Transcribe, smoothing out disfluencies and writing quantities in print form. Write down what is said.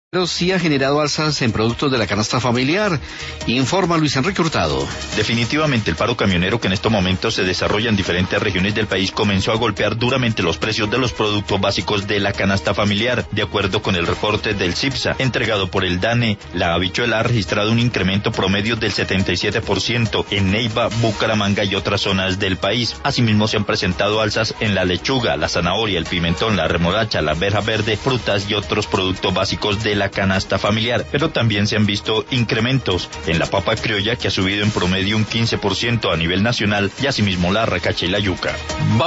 Pero sí ha generado alzas en productos de la canasta familiar, informa Luis Enrique Hurtado. Definitivamente el paro camionero que en estos momentos se desarrolla en diferentes regiones del país comenzó a golpear duramente los precios de los productos básicos de la canasta familiar. De acuerdo con el reporte del CIPSA entregado por el DANE, la habichuela ha registrado un incremento promedio del 77% en Neiva, Bucaramanga y otras zonas del país. Asimismo se han presentado alzas en la lechuga, la zanahoria, el pimentón, la remolacha, la alberja verde, frutas y otros productos básicos de la canasta familiar, pero también se han visto incrementos en la papa criolla, que ha subido en promedio un 15% a nivel nacional, y asimismo la arracacha y la yuca.